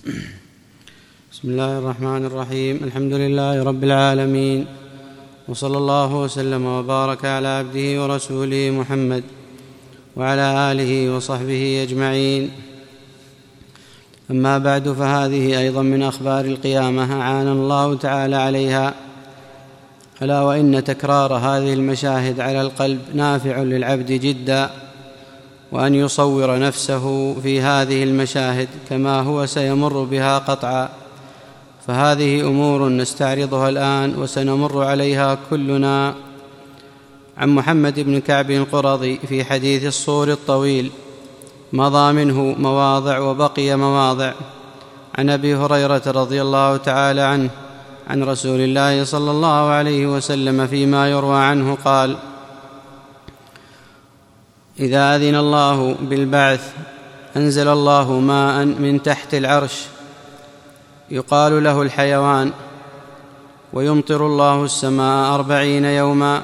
بسم الله الرحمن الرحيم. الحمد لله رب العالمين، وصلى الله وسلم وبارك على عبده ورسوله محمد وعلى آله وصحبه أجمعين. أما بعد، فهذه أيضا من أخبار القيامة أعان الله تعالى عليها، ألا وإن تكرار هذه المشاهد على القلب نافع للعبد جدا، وأن يصور نفسه في هذه المشاهد كما هو سيمر بها قطعا، فهذه أمور نستعرضها الآن وسنمر عليها كلنا. عن محمد بن كعب القرظي في حديث الصور الطويل، مضى منه مواضع وبقي مواضع. عن أبي هريرة رضي الله تعالى عنه عن رسول الله صلى الله عليه وسلم فيما يروى عنه قال: إذا أذن الله بالبعث أنزل الله ماء من تحت العرش يقال له الحيوان، ويمطر الله السماء 40 يوما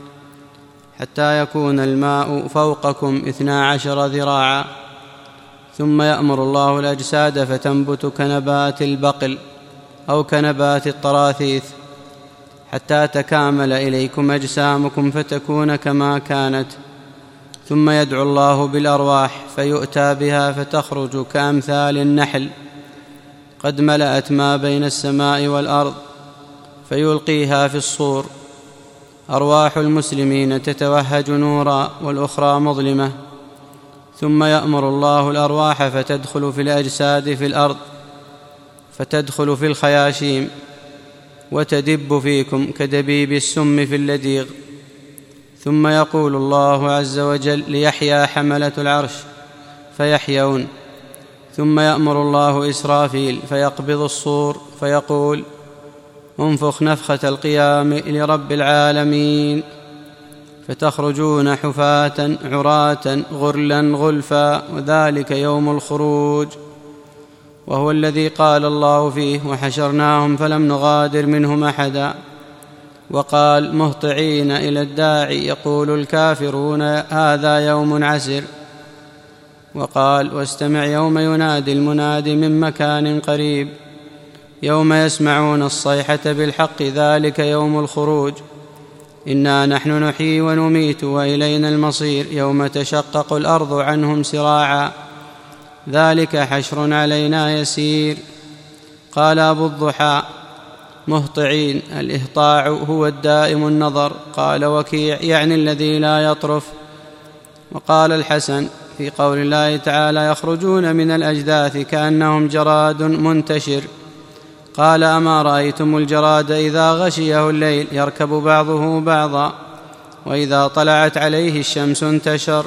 حتى يكون الماء فوقكم 12 ذراعا، ثم يأمر الله الأجساد فتنبت كنبات البقل أو كنبات الطراثيث حتى تكامل إليكم أجسامكم فتكون كما كانت، ثم يدعو الله بالأرواح فيؤتى بها فتخرج كأمثال النحل قد ملأت ما بين السماء والأرض، فيلقيها في الصور. أرواح المسلمين تتوهج نورا والأخرى مظلمة، ثم يأمر الله الأرواح فتدخل في الأجساد في الأرض، فتدخل في الخياشيم وتدب فيكم كدبيب السم في اللديغ، ثم يقول الله عز وجل ليحيى حملة العرش فيحيون، ثم يأمر الله إسرافيل فيقبض الصور فيقول: انفخ نفخة القيام لرب العالمين، فتخرجون حفاة عراة غرلا غلفا، وذلك يوم الخروج، وهو الذي قال الله فيه: وحشرناهم فلم نغادر منهم أحدا. وقال: مهطعين إلى الداعي يقول الكافرون هذا يوم عسر. وقال: واستمع يوم ينادي المنادي من مكان قريب، يوم يسمعون الصيحة بالحق ذلك يوم الخروج، إنا نحن نحيي ونميت وإلينا المصير، يوم تشقق الأرض عنهم سراعا، ذلك حشر علينا يسير. قال أبو الضحى: مهطعين، الإهطاع هو الدائم النظر. قال وكيع: يعني الذي لا يطرف. وقال الحسن في قول الله تعالى: يخرجون من الأجداث كأنهم جراد منتشر. قال: أما رأيتم الجراد إذا غشيه الليل يركب بعضه بعضا، وإذا طلعت عليه الشمس انتشر.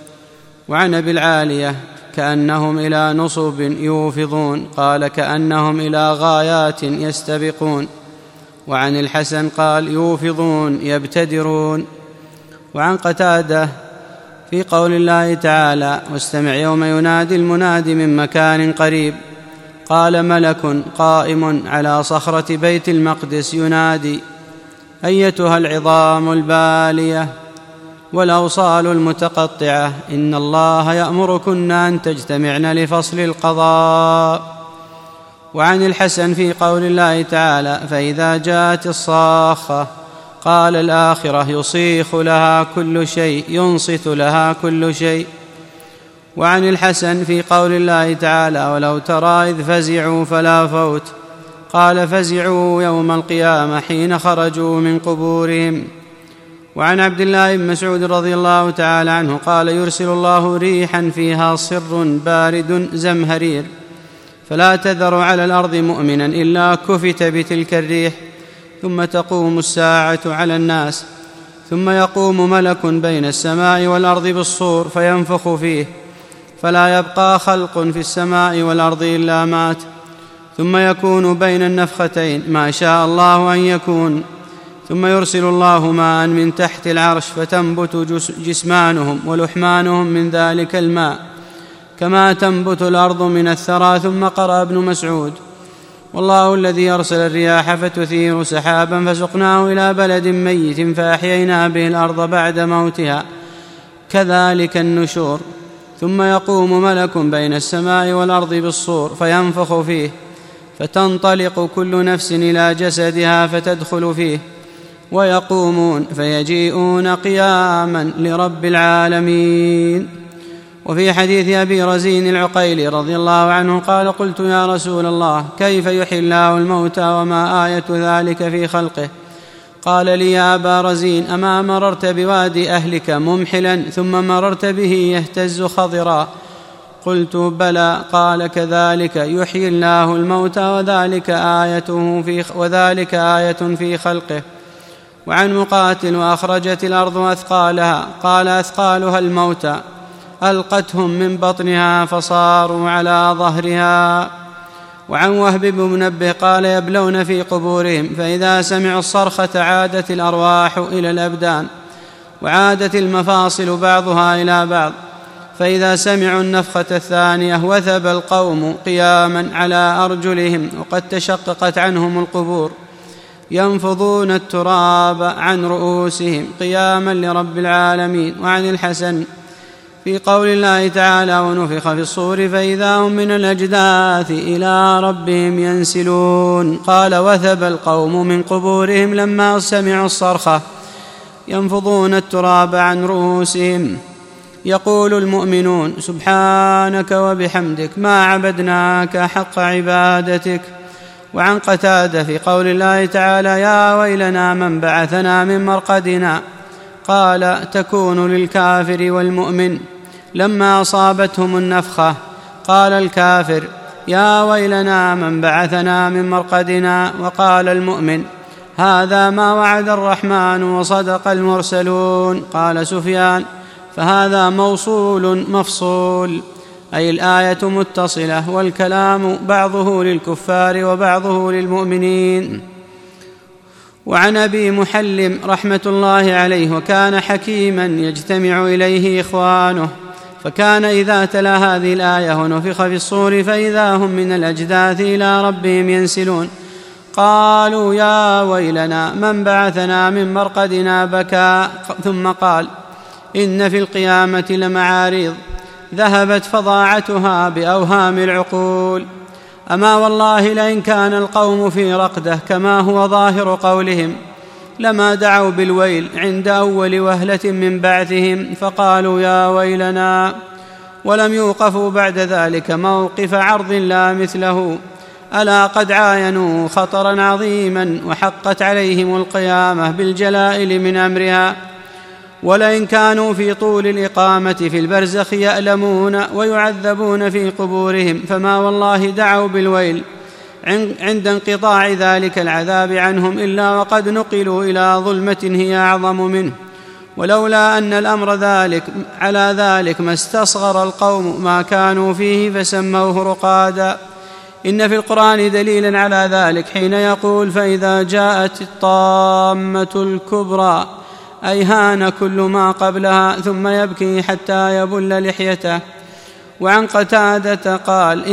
وعن أبي العالية: كأنهم إلى نصب يوفضون. قال: كأنهم إلى غايات يستبقون. وعن الحسن قال: يوفضون يبتدرون. وعن قتادة في قول الله تعالى: واستمع يوم ينادي المنادي من مكان قريب. قال: ملك قائم على صخرة بيت المقدس ينادي: أيتها العظام البالية والأوصال المتقطعة، إن الله يأمركن أن تجتمعن لفصل القضاء. وعن الحسن في قول الله تعالى: فإذا جاءت الصاخة. قال: الآخرة يصيخ لها كل شيء، ينصت لها كل شيء. وعن الحسن في قول الله تعالى: ولو ترى إذ فزعوا فلا فوت. قال: فزعوا يوم القيامة حين خرجوا من قبورهم. وعن عبد الله بن مسعود رضي الله تعالى عنه قال: يرسل الله ريحا فيها صر بارد زمهرير، فلا تذر على الأرض مؤمنا إلا كفت بتلك الريح، ثم تقوم الساعة على الناس، ثم يقوم ملك بين السماء والأرض بالصور فينفخ فيه، فلا يبقى خلق في السماء والأرض إلا مات، ثم يكون بين النفختين ما شاء الله أن يكون، ثم يرسل الله ماء من تحت العرش فتنبت جسمانهم ولحمانهم من ذلك الماء كما تنبت الأرض من الثرى. ثم قرأ ابن مسعود: والله الذي أرسل الرياح فتثير سحابا فسقناه إلى بلد ميت فأحيينا به الأرض بعد موتها، كذلك النشور. ثم يقوم ملك بين السماء والأرض بالصور فينفخ فيه، فتنطلق كل نفس إلى جسدها فتدخل فيه، ويقومون فيجيئون قياما لرب العالمين. وفي حديث أبي رزين العقيلي رضي الله عنه قال: قلت يا رسول الله، كيف يحيي الله الموتى وما آية ذلك في خلقه؟ قال لي: يا أبا رزين، أما مررت بوادي أهلك ممحلا ثم مررت به يهتز خضرا؟ قلت: بلى. قال: كذلك يحيي الله الموتى وذلك آية في خلقه. وعن مقاتل: وأخرجت الأرض أثقالها، قال: أثقالها الموتى، ألقتهم من بطنها فصاروا على ظهرها. وعن وهب بن منبه قال: يبلون في قبورهم، فإذا سمعوا الصرخة عادت الأرواح إلى الأبدان، وعادت المفاصل بعضها إلى بعض، فإذا سمعوا النفخة الثانية وثب القوم قياما على أرجلهم وقد تشققت عنهم القبور، ينفضون التراب عن رؤوسهم قياما لرب العالمين. وعن الحسن في قول الله تعالى: ونفخ في الصور فإذا هم من الأجداث إلى ربهم ينسلون، قال: وثب القوم من قبورهم لما سمعوا الصرخة ينفضون التراب عن رؤوسهم. يقول المؤمنون: سبحانك وبحمدك ما عبدناك حق عبادتك. وعن قتادة في قول الله تعالى: يا ويلنا من بعثنا من مرقدنا، قال: تكون للكافر والمؤمن لما أصابتهم النفخة. قال الكافر: يا ويلنا من بعثنا من مرقدنا، وقال المؤمن: هذا ما وعد الرحمن وصدق المرسلون. قال سفيان: فهذا موصول مفصول، أي الآية متصلة، والكلام بعضه للكفار وبعضه للمؤمنين. وعن أبي محلم رحمة الله عليه: وكان حكيما يجتمع إليه إخوانه، فكان إذا تلا هذه الآية: ونفخ في الصور فإذا هم من الأجداث إلى ربهم ينسلون، قالوا: يا ويلنا من بعثنا من مرقدنا، بكى. ثم قال: إن في القيامة لمعاريض ذهبت فظاعتها بأوهام العقول، أما والله لئن كان القوم في رقدة كما هو ظاهر قولهم لما دعوا بالويل عند أول وهلة من بعثهم، فقالوا: يا ويلنا، ولم يوقفوا بعد ذلك موقف عرض لا مثله، ألا قد عاينوا خطرا عظيما وحقت عليهم القيامة بالجلائل من أمرها، ولئن كانوا في طول الإقامة في البرزخ يألمون ويعذبون في قبورهم، فما والله دعوا بالويل عند انقطاع ذلك العذاب عنهم إلا وقد نقلوا إلى ظلمة هي أعظم منه، ولولا أن الأمر على ذلك ما استصغر القوم ما كانوا فيه فسموه رقادا. إن في القرآن دليلا على ذلك حين يقول: فإذا جاءت الطامة الكبرى، أي هان كل ما قبلها، ثم يبكي حتى يبل لحيته. وعن قتادة قال: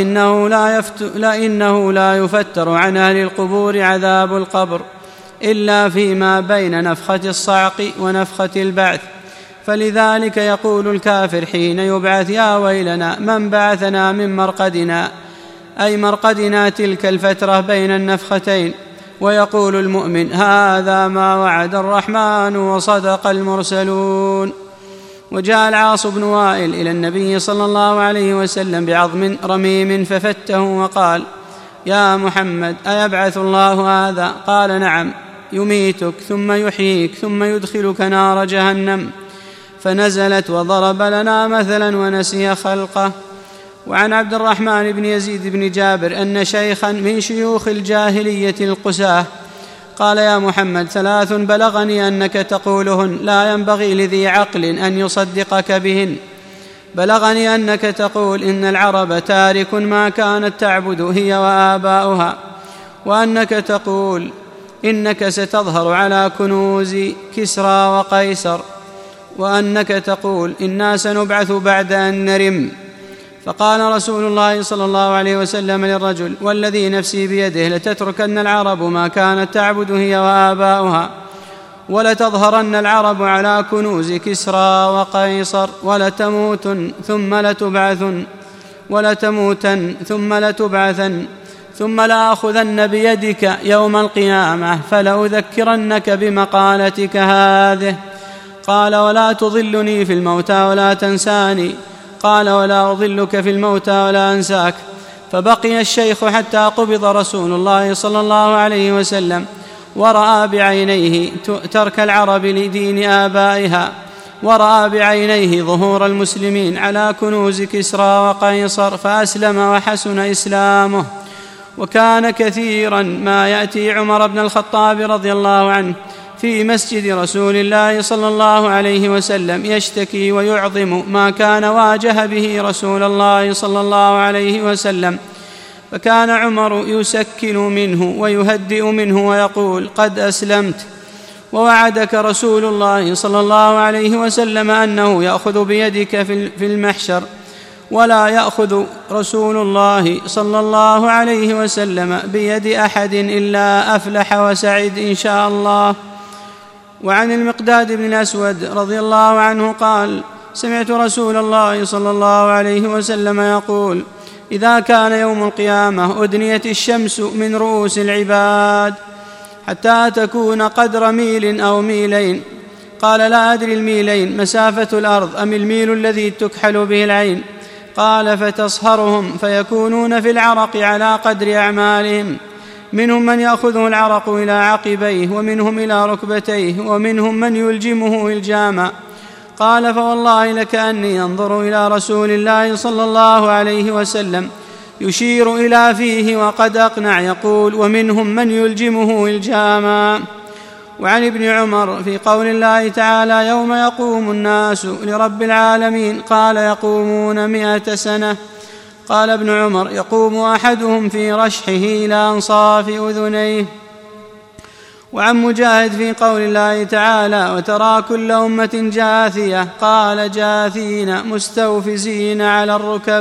إنه لا يفتر عن أهل القبور عذاب القبر إلا فيما بين نفخة الصعق ونفخة البعث، فلذلك يقول الكافر حين يبعث: يا ويلنا من بعثنا من مرقدنا، أي مرقدنا تلك الفترة بين النفختين، ويقول المؤمن: هذا ما وعد الرحمن وصدق المرسلون. وجاء العاص بن وائل إلى النبي صلى الله عليه وسلم بعظم رميم ففته وقال: يا محمد، أيبعث الله هذا؟ قال: نعم، يميتك ثم يحييك ثم يدخلك نار جهنم. فنزلت وضرب لنا مثلا ونسي خلقه. وعن عبد الرحمن بن يزيد بن جابر أن شيخا من شيوخ الجاهلية القساة قال: يا محمد، 3 بلغني أنك تقولهن، لا ينبغي لذي عقل أن يصدقك بهن. بلغني أنك تقول: إن العرب تارك ما كانت تعبد هي وآباؤها، وأنك تقول: إنك ستظهر على كنوز كسرى وقيصر، وأنك تقول: إنا سنبعث بعد أن نرم. فقال رسول الله صلى الله عليه وسلم للرجل: والذي نفسي بيده لتتركن العرب ما كانت تعبد هي وآباؤها، ولتظهرن العرب على كنوز كسرى وقيصر ولتموتن ثم لتبعثن ثم لآخذن بيدك يوم القيامة فلأذكرنك بمقالتك هذه. قال: ولا تضلني في الموتى ولا تنساني. قال: ولا أضلك في الموتى ولا أنساك. فبقي الشيخ حتى قبض رسول الله صلى الله عليه وسلم، ورأى بعينيه ترك العرب لدين آبائها، ورأى بعينيه ظهور المسلمين على كنوز كسرى وقيصر، فأسلم وحسن إسلامه. وكان كثيرا ما يأتي عمر بن الخطاب رضي الله عنه في مسجد رسول الله صلى الله عليه وسلم يشتكي ويعظم ما كان واجه به رسول الله صلى الله عليه وسلم، فكان عمر يسكن منه ويهدئ منه ويقول: قد أسلمت، ووعدك رسول الله صلى الله عليه وسلم أنه يأخذ بيدك في المحشر، ولا يأخذ رسول الله صلى الله عليه وسلم بيد أحد إلا أفلح وسعد إن شاء الله. وعن المقداد بن الأسود رضي الله عنه قال: سمعت رسول الله صلى الله عليه وسلم يقول: إذا كان يوم القيامة أدنيت الشمس من رؤوس العباد حتى تكون قدر ميل أو ميلين. قال: لا أدري الميلين مسافة الأرض أم الميل الذي تكحل به العين. قال: فتصهرهم فيكونون في العرق على قدر أعمالهم، منهم من يأخذه العرق إلى عقبيه، ومنهم إلى ركبتيه، ومنهم من يلجمه إلجاما. قال: فوالله لكأني أنظر إلى رسول الله صلى الله عليه وسلم يشير إلى فيه وقد أقنع يقول: ومنهم من يلجمه إلجاما. وعن ابن عمر في قول الله تعالى: يوم يقوم الناس لرب العالمين، قال: يقومون 100 سنة. قال ابن عمر: يقوم أحدهم في رشحه إلى أنصاف أذنيه. وعن مجاهد في قول الله تعالى: وترى كل أمة جاثية، قال: جاثين مستوفزين على الركب.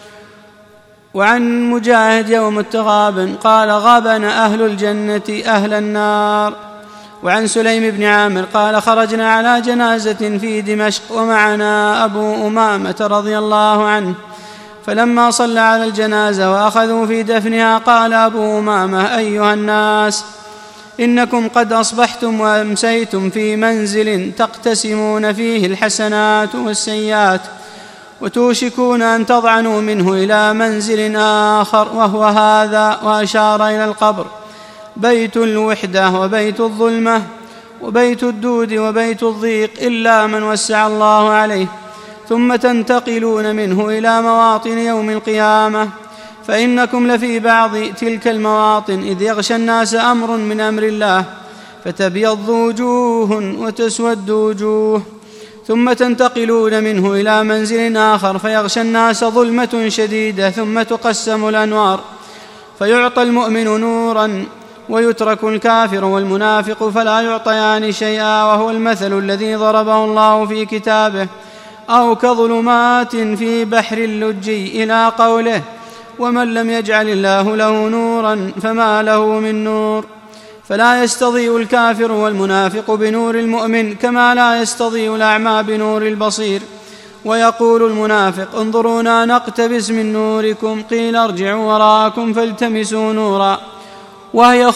وعن مجاهد يوم التغابن قال: غبن أهل الجنة أهل النار. وعن سليم بن عامر قال: خرجنا على جنازة في دمشق ومعنا أبو أمامة رضي الله عنه، فلما صلى على الجنازة وأخذوا في دفنها قال أبو أمامة: أيها الناس، إنكم قد أصبحتم وأمسيتم في منزل تقتسمون فيه الحسنات والسيئات، وتوشكون أن تضعنوا منه إلى منزل آخر، وهو هذا، وأشار إلى القبر: بيت الوحدة وبيت الظلمة وبيت الدود وبيت الضيق، إلا من وسع الله عليه، ثم تنتقلون منه إلى مواطن يوم القيامة، فإنكم لفي بعض تلك المواطن إذ يغشى الناس أمر من أمر الله، فتبيض وجوه وتسود وجوه، ثم تنتقلون منه إلى منزل آخر فيغشى الناس ظلمة شديدة، ثم تقسم الأنوار، فيعطى المؤمن نورا ويترك الكافر والمنافق فلا يعطيان شيئا، وهو المثل الذي ضربه الله في كتابه: أو كظلمات في بحر اللجي، إلى قوله: ومن لم يجعل الله له نورا فما له من نور. فلا يستضيء الكافر والمنافق بنور المؤمن، كما لا يستضيء الأعمى بنور البصير. ويقول المنافق: انظرونا نقتبس من نوركم، قيل ارجعوا وراءكم فالتمسوا نورا، وهي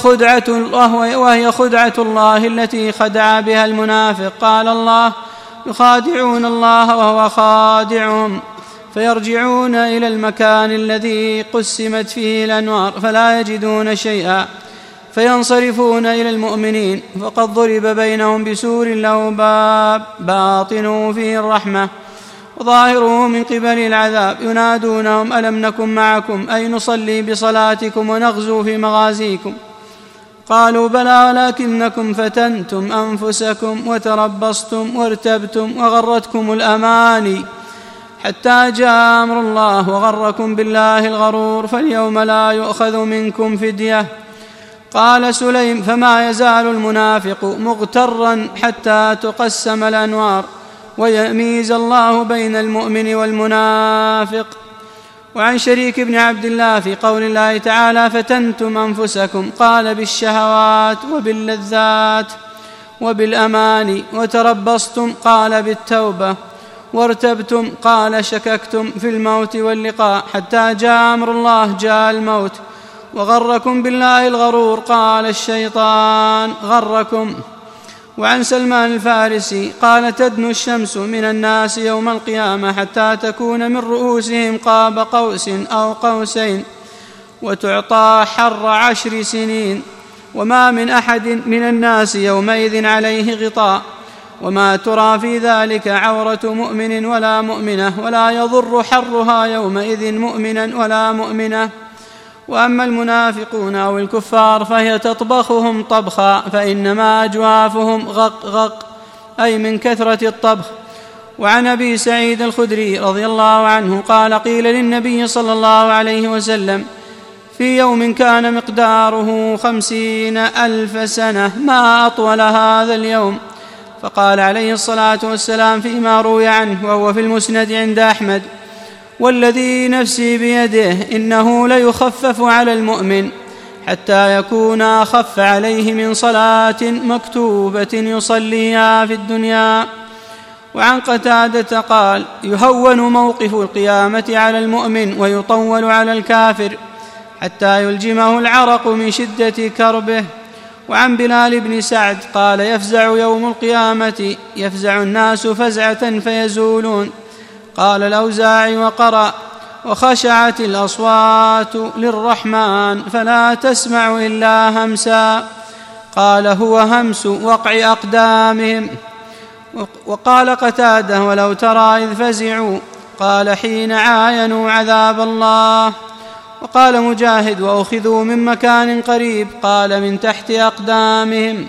خدعة الله التي خدع بها المنافق. قال الله: يخادعون الله وهو خادعهم، فيرجعون إلى المكان الذي قسمت فيه الأنوار فلا يجدون شيئا، فينصرفون إلى المؤمنين، فقد ضرب بينهم بسور له باب باطنه فيه الرحمة وظاهره من قبل العذاب، ينادونهم: ألم نكن معكم، أي نصلي بصلاتكم ونغزو في مغازيكم؟ قالوا: بلى، ولكنكم فتنتم أنفسكم وتربصتم وارتبتم وغرتكم الأماني حتى جاء أمر الله وغركم بالله الغرور، فاليوم لا يؤخذ منكم فدية. قال سليم: فما يزال المنافق مغترا حتى تقسم الأنوار ويميز الله بين المؤمن والمنافق. وعن شريك بن عبد الله في قول الله تعالى: فتنتم أنفسكم، قال: بالشهوات وباللذات. وبالأمان، وتربصتم قال بالتوبة، وارتبتم قال شككتم في الموت واللقاء، حتى جاء أمر الله جاء الموت، وغركم بالله الغرور قال الشيطان غركم. وعن سلمان الفارسي قال تدنو الشمس من الناس يوم القيامة حتى تكون من رؤوسهم قاب قوس أو قوسين، وتعطى حر 10 سنين، وما من أحد من الناس يومئذ عليه غطاء، وما ترى في ذلك عورة مؤمن ولا مؤمنة، ولا يضر حرها يومئذ مؤمنا ولا مؤمنة. وأما المنافقون أو الكفار فهي تطبخهم طبخا، فإنما أجوافهم غق غق، أي من كثرة الطبخ. وعن أبي سعيد الخدري رضي الله عنه قال قيل للنبي صلى الله عليه وسلم في يوم كان مقداره 50,000 سنة ما أطول هذا اليوم، فقال عليه الصلاة والسلام فيما روي عنه وهو في المسند عند أحمد والذي نفسي بيده إنه ليخفف على المؤمن حتى يكون أخف عليه من صلاة مكتوبة يصليها في الدنيا. وعن قتادة قال يهون موقف القيامة على المؤمن ويطول على الكافر حتى يلجمه العرق من شدة كربه. وعن بلال بن سعد قال يفزع يوم القيامة يفزع الناس فزعة فيزولون. قال الأوزاعي وقرأ وخشعت الأصوات للرحمن فلا تسمع إلا همسا. قال هو همس وقع أقدامهم. وقال قتادة ولو ترى إذ فزعوا قال حين عاينوا عذاب الله. وقال مجاهد وأخذوا من مكان قريب قال من تحت أقدامهم.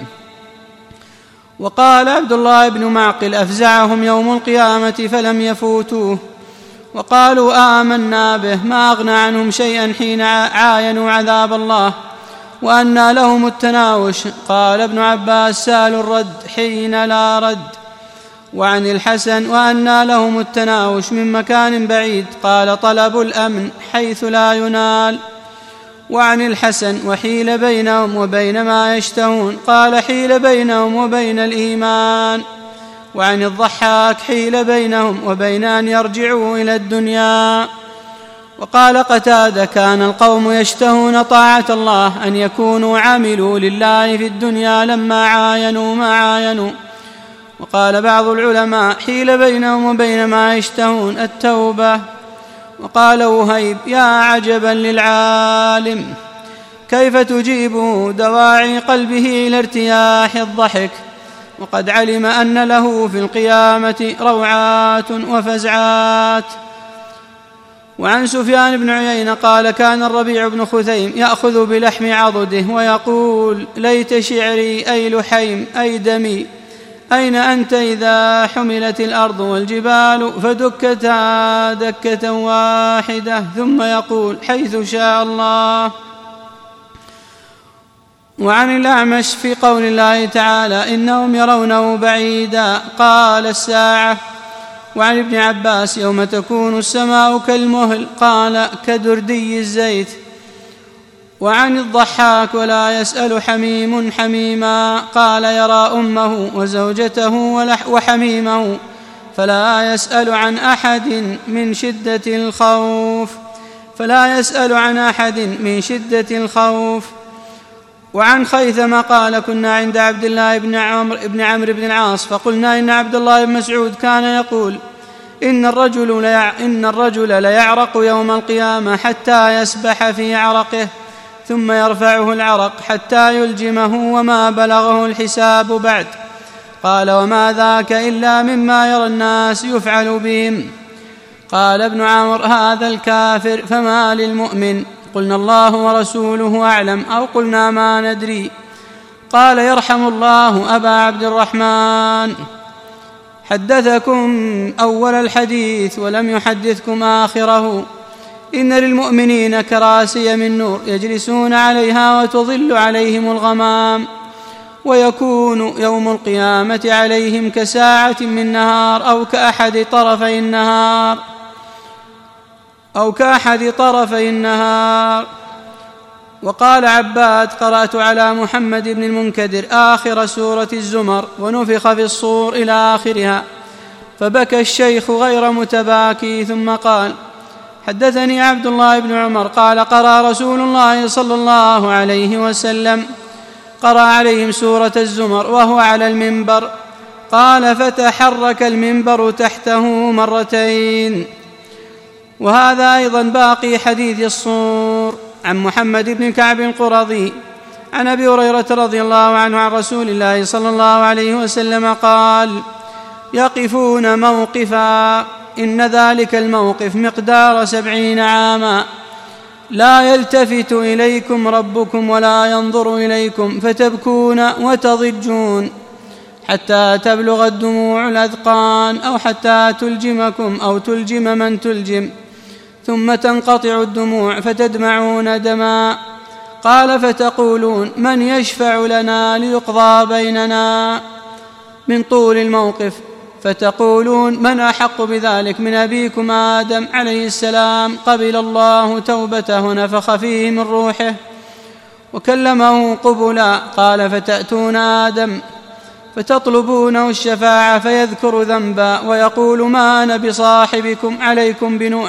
وقال عبد الله بن معقل أفزعهم يوم القيامة فلم يفوتوه، وقالوا آمنا به ما أغنى عنهم شيئا حين عاينوا عذاب الله وأنى لهم التناوش. قال ابن عباس سال الرد حين لا رد. وعن الحسن وأنى لهم التناوش من مكان بعيد قال طلب الأمن حيث لا ينال. وعن الحسن وحيل بينهم وبين ما يشتهون قال حيل بينهم وبين الإيمان. وعن الضحاك حيل بينهم وبين أن يرجعوا إلى الدنيا. وقال قتادة كان القوم يشتهون طاعة الله أن يكونوا عملوا لله في الدنيا لما عاينوا ما عاينوا. وقال بعض العلماء حيل بينهم وبين ما يشتهون التوبة. وقال وهيب يا عجبا للعالم كيف تجيب دواعي قلبه إلى ارتياح الضحك وقد علم أن له في القيامة روعات وفزعات. وعن سفيان بن عيينة قال كان الربيع بن خثيم يأخذ بلحم عضده ويقول ليت شعري أي لحيم أي دمي أين أنت إذا حملت الأرض والجبال فدكتا دكة واحدة ثم يقول حيث شاء الله. وعن الأعمش في قول الله تعالى إنهم يرونه بعيدا قال الساعة. وعن ابن عباس يوم تكون السماء كالمهل قال كدردي الزيت. وعن الضحاك ولا يسأل حميم حميما قال يرى أمه وزوجته وحميمه فلا يسأل عن أحد من شدة الخوف. وعن خيثمة قال كنا عند عبد الله بن عمرو بن العاص فقلنا إن عبد الله بن مسعود كان يقول إن الرجل ليعرق يوم القيامة حتى يسبح في عرقه ثم يرفعه العرق حتى يلجمه وما بلغه الحساب بعد. قال وما ذاك إلا مما يرى الناس يفعل بهم. قال ابن عمرو هذا الكافر فما للمؤمن؟ قلنا الله ورسوله أعلم أو قلنا ما ندري. قال يرحم الله أبا عبد الرحمن حدثكم أول الحديث ولم يحدثكم آخره. إن للمؤمنين كراسي من نور يجلسون عليها وتظل عليهم الغمام ويكون يوم القيامة عليهم كساعة من نهار أو كأحد طرفي النهار. وقال عباد: قرأت على محمد بن المنكدر آخر سورة الزمر ونفخ في الصور إلى آخرها، فبكى الشيخ غير متباكي، ثم قال: حدثني عبد الله بن عمر قال: قرأ رسول الله صلى الله عليه وسلم، قرأ عليهم سورة الزمر وهو على المنبر. قال: فتحرك المنبر تحته مرتين. وهذا أيضا باقي حديث الصور. عن محمد بن كعب القرظي عن أبي هريرة رضي الله عنه عن رسول الله صلى الله عليه وسلم قال: يقفون موقفا، إن ذلك الموقف مقدار 70 عاما، لا يلتفت إليكم ربكم ولا ينظر إليكم، فتبكون وتضجون حتى تبلغ الدموع الأذقان، أو حتى تلجمكم أو تلجم من تلجم، ثم تنقطع الدموع فتدمعون دما. قال: فتقولون: من يشفع لنا ليقضى بيننا؟ من طول الموقف. فتقولون: من أحق بذلك من أبيكم آدم عليه السلام، قبل الله توبته ونفخ فيه من روحه وكلمه قبلا. قال: فتأتون آدم فتطلبونه الشفاعة فيذكر ذنبا ويقول: ما أنا بصاحبكم عليكم بنوح،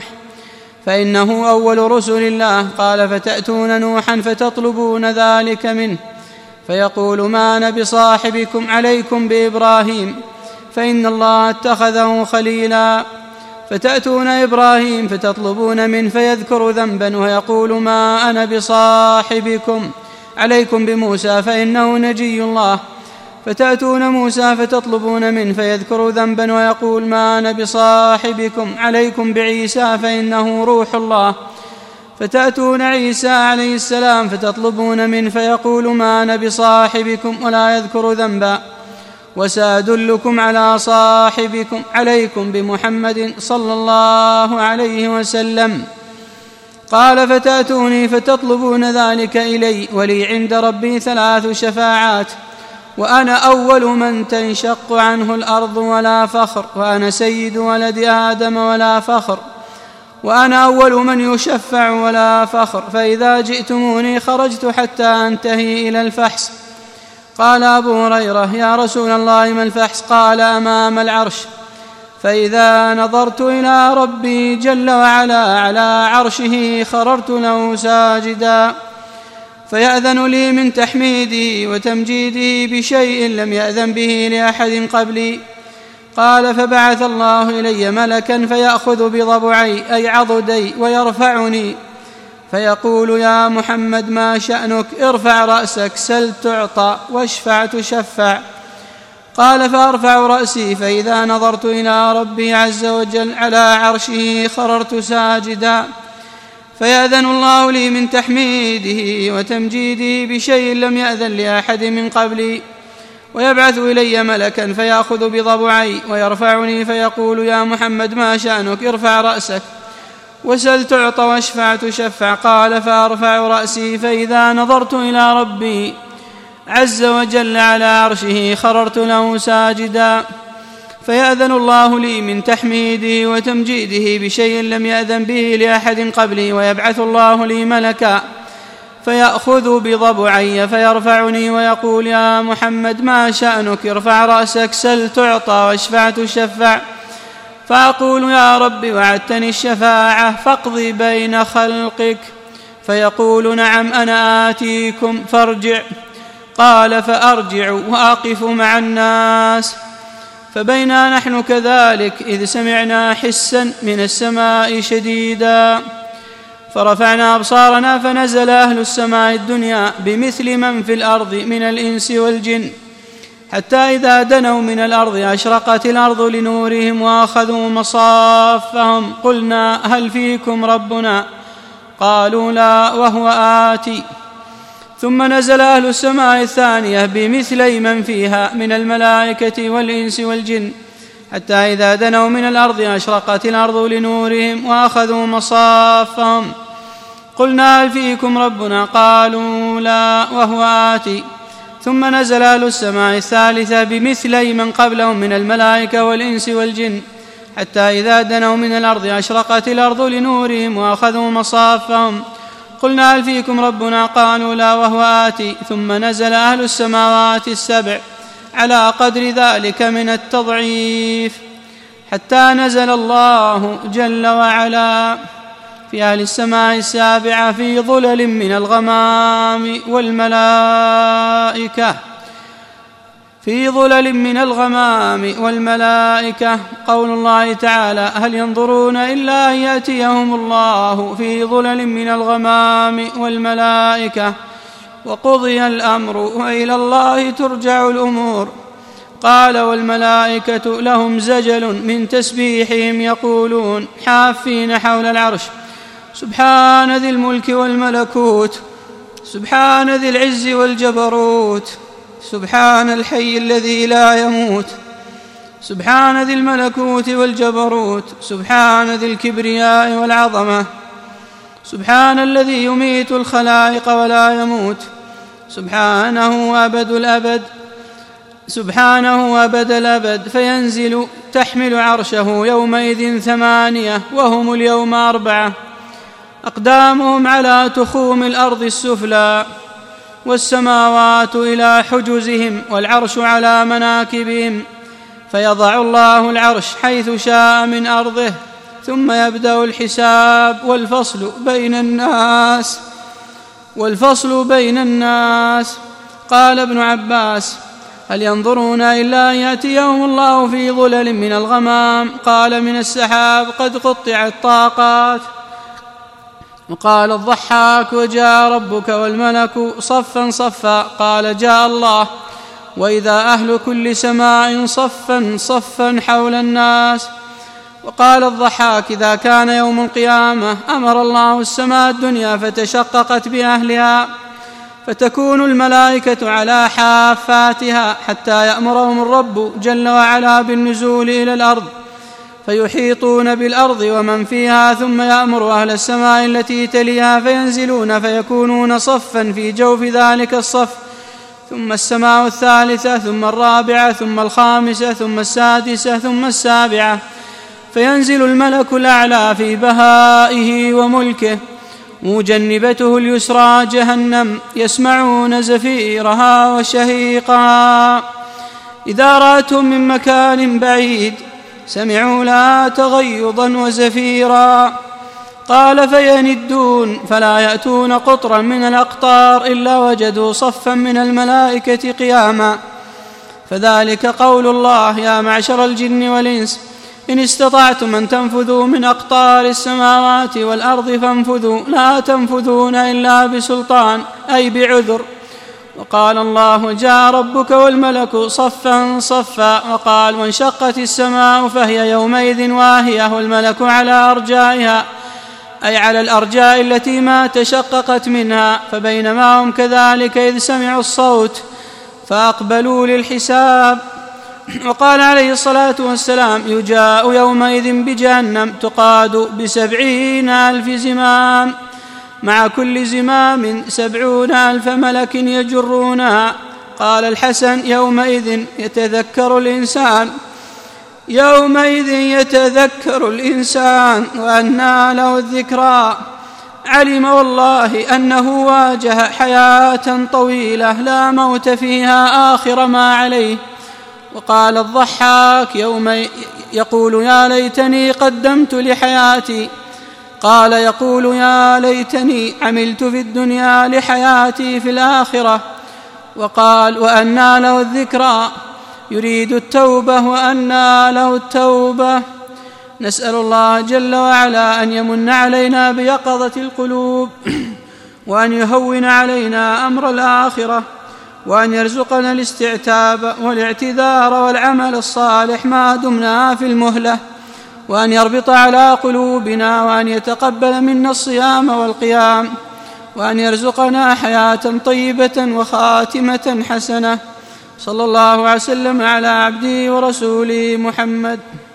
فإنه أول رسل الله. قال: فتأتون نوحا فتطلبون ذلك منه، فيقول: ما أنا بصاحبكم عليكم بإبراهيم، فإن الله اتخذه خليلا. فتأتون إبراهيم فتطلبون منه فيذكر ذنبا ويقول: ما أنا بصاحبكم عليكم بموسى، فإنه نجي الله. فتأتون موسى فتطلبون منه فيذكر ذنبا ويقول: ما أنا بصاحبكم عليكم بعيسى، فإنه روح الله. فتأتون عيسى عليه السلام فتطلبون منه فيقول: ما أنا بصاحبكم ولا يذكر ذنبا. وسأدلكم على صاحبكم عليكم بمحمد صلى الله عليه وسلم. قال: فتأتوني فتطلبون ذلك إلي، ولي عند ربي 3 شفاعات، وأنا أول من تنشق عنه الأرض ولا فخر، وأنا سيد ولد آدم ولا فخر، وأنا أول من يشفع ولا فخر. فإذا جئتموني خرجت حتى أنتهي إلى الفحص. قال أبو هريرة: يا رسول الله ما الفحص؟ قال: أمام العرش. فإذا نظرت إلى ربي جل وعلا على عرشه خررت له ساجدا، فيأذن لي من تحميده وتمجيده بشيء لم يأذن به لأحد قبلي. قال: فبعث الله إلي ملكا فيأخذ بضبعي أي عضدي ويرفعني، فيقول: يا محمد ما شأنك؟ ارفع رأسك، سل تعطى، واشفع تشفع. قال: فأرفع رأسي فإذا نظرت إلى ربي عز وجل على عرشه خررت ساجدا، فيأذن الله لي من تحميده وتمجيده بشيء لم يأذن لأحد من قبلي، ويبعث إلي ملكا فيأخذ بضبعي ويرفعني، فيقول: يا محمد ما شأنك؟ ارفع رأسك، وسل تعطى، واشفع تشفع. قال: فأرفع رأسي فإذا نظرت إلى ربي عز وجل على عرشه خررت له ساجدا، فيأذن الله لي من تحميده وتمجيده بشيء لم يأذن به لأحد قبلي، ويبعث الله لي ملكا فيأخذ بضبعي فيرفعني ويقول: يا محمد ما شأنك؟ ارفع رأسك، سل تعطى، واشفع تشفع. فأقول: يا رب وعدتني الشفاعة فاقض بين خلقك. فيقول: نعم أنا آتيكم، فارجع. قال: فأرجع وأقف مع الناس. فبينا نحن كذلك إذ سمعنا حسا من السماء شديدا، فرفعنا أبصارنا فنزل أهل السماء الدنيا بمثل من في الأرض من الإنس والجن، حتى إذا دنوا من الأرض أشرقت الأرض لنورهم وأخذوا مصافهم. قلنا: هل فيكم ربنا؟ قالوا: لا، وهو آتي. ثم نزل أهل السماء الثانية بمثلي من فيها من الملائكة والإنس والجن، حتى إذا دنوا من الأرض أشرقت الأرض لنورهم وأخذوا مصافهم. قلنا: هل فيكم ربنا؟ قالوا: لا، وهو آتي. ثم نزل أهل السماء الثالثة بمثلي من قبلهم من الملائكة والإنس والجن، حتى إذا دنوا من الأرض أشرقت الأرض لنورهم وأخذوا مصافهم. فقلنا هل فيكم ربنا؟ قالوا لا وهو آتي. ثم نزل أهل السماوات السبع على قدر ذلك من التضعيف، حتى نزل الله جل وعلا في أهل السماء السابعة في ظلل من الغمام والملائكة قول الله تعالى هل ينظرون إلا أن يأتيهم الله في ظلل من الغمام والملائكة وقضي الأمر وإلى الله ترجع الأمور. قال والملائكة لهم زجل من تسبيحهم يقولون حافين حول العرش سبحان ذي الملك والملكوت، سبحان ذي العز والجبروت، سبحان الحي الذي لا يموت، سبحان ذي الملكوت والجبروت، سبحان ذي الكبرياء والعظمة، سبحان الذي يميت الخلائق ولا يموت، سبحانه أبد الأبد. فينزل تحمل عرشه يومئذ 8 وهم اليوم 4، أقدامهم على تخوم الأرض السفلى، والسماوات إلى حجزهم، والعرش على مناكبهم. فيضع الله العرش حيث شاء من أرضه، ثم يبدأ الحساب والفصل بين الناس. قال ابن عباس هل ينظرون إلا أن يأتيهم الله في ظلل من الغمام؟ قال من السحاب قد قطعت طاقات. وقال الضحاك وجاء ربك والملك صفا صفا. قال جاء الله وإذا أهل كل سماء صفا صفا حول الناس. وقال الضحاك إذا كان يوم القيامة أمر الله السماء الدنيا فتشققت بأهلها، فتكون الملائكة على حافاتها حتى يأمرهم الرب جل وعلا بالنزول إلى الأرض، فيحيطون بالأرض ومن فيها، ثم يأمر أهل السماء التي تليها فينزلون فيكونون صفا في جوف ذلك الصف، ثم السماء الثالثة، ثم الرابعة، ثم الخامسة، ثم السادسة، ثم السابعة. فينزل الملك الأعلى في بهائه وملكه، مجنبته اليسرى جهنم، يسمعون زفيرها وشهيقها، إذا رأتهم من مكان بعيد سمعوا لها تغيظا وزفيرا. قال فيندون فلا يأتون قطرا من الأقطار إلا وجدوا صفا من الملائكة قياما. فذلك قول الله يا معشر الجن والإنس إن استطعتم أن تنفذوا من أقطار السماوات والأرض فانفذوا، لا تنفذون إلا بسلطان أي بعذر. وقال الله جاء ربك والملك صفا صفا. وقال وانشقت السماء فهي يومئذ واهية والملك على أرجائها، أي على الأرجاء التي ما تشققت منها. فبينما هم كذلك إذ سمعوا الصوت فأقبلوا للحساب. وقال عليه الصلاة والسلام يجاء يومئذ بجهنم تقاد ب70,000 زمام، مع كل زمام 70,000 ملك يجرونها. قال الحسن يومئذ يتذكر الإنسان وأنى له الذكرى، علم والله أنه واجه حياة طويلة لا موت فيها آخر ما عليه. وقال الضحاك يوم يقول يا ليتني قدمت لحياتي. قال يقول يا ليتني عملت في الدنيا لحياتي في الآخرة. وقال وأنى له الذكرى يريد التوبة وأنى له التوبة. نسأل الله جل وعلا أن يمن علينا بيقظة القلوب، وأن يهون علينا أمر الآخرة، وأن يرزقنا الاستعتاب والاعتذار والعمل الصالح ما دمنا في المهلة، وأن يربط على قلوبنا، وأن يتقبل منا الصيام والقيام، وأن يرزقنا حياة طيبة وخاتمة حسنة. صلى الله وسلم على عبده ورسوله محمد.